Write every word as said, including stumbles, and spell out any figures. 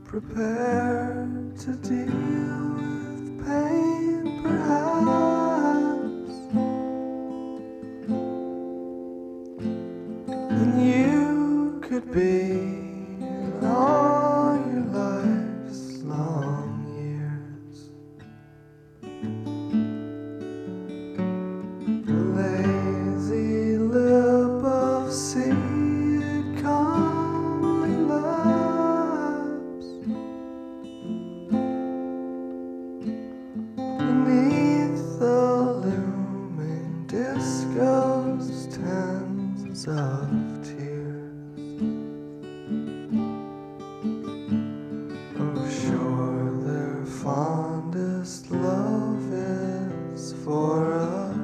Prepare to deal with pain, perhaps, and you could be